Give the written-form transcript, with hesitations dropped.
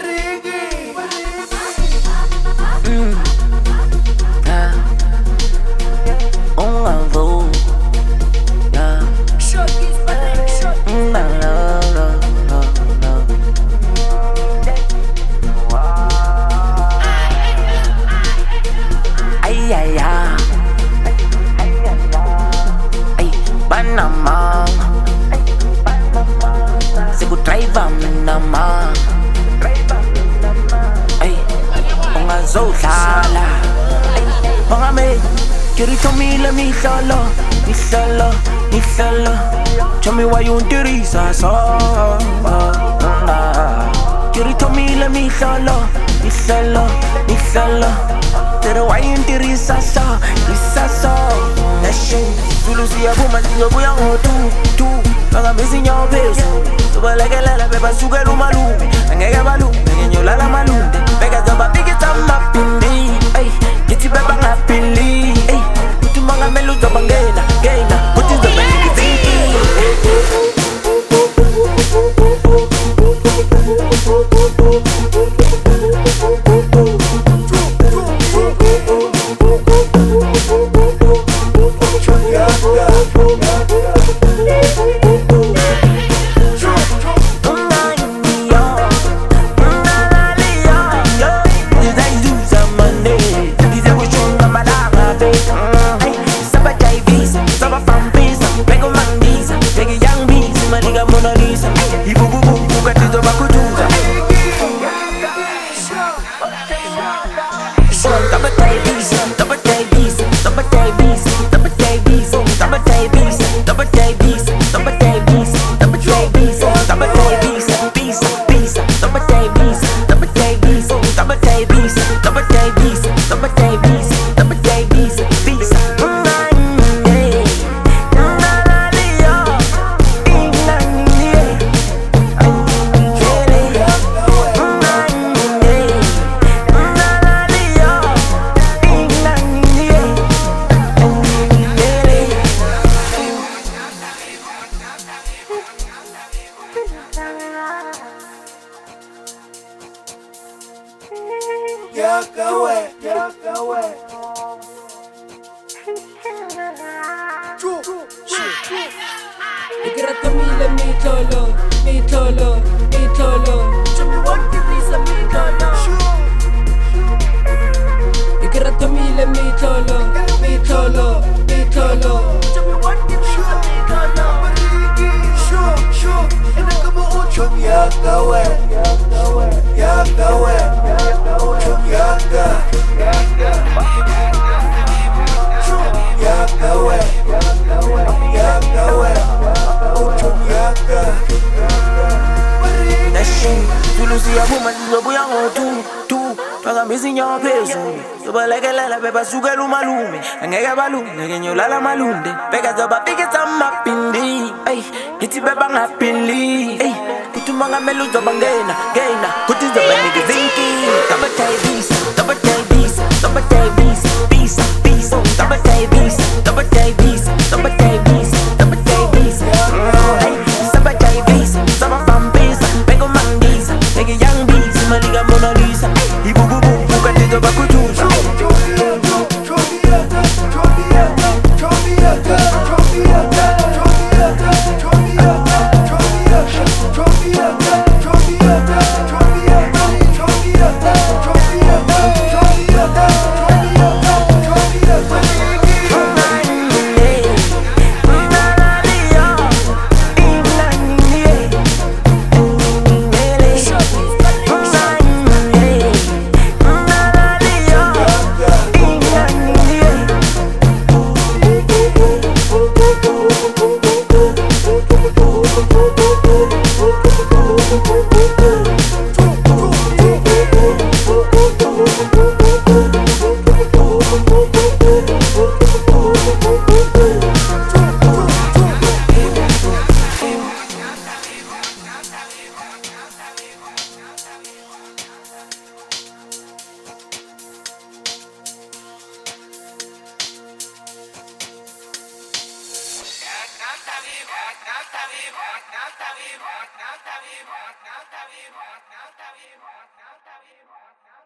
Zodlala Mangame Kiritomile mihlolo Tell me why you ntirisa so Kiritomile mihlolo Tere why you ntirisa so Nation Tulusia buma ziyobuya ngotu Mangame zinyopesu Subalekelela beba sugelu malume Angeke balume ngenyolala malunde Beka zoba bigita mapindi Githi beba ngapili Kuthi mangamela uzoba ngena Kuthi zoba nikizinki Ikiratomile mitolo Chumi wantirisa mitolo Ikiratomile mitolo Chumi wantirisa mitolo Inakama uchum yakawe Uchum yaka Tulusia buma ziyobuya ngotu Mangame zinyopesu Subalekelela beba sugelu malume Angeke balume ngenyolala malunde Beka zoba bigita mapindi Githi beba ngapili Kuthi mangamela uzoba ngena Kuthi zoba nikizinki Now Alta vivo, alta vivo, alta vivo.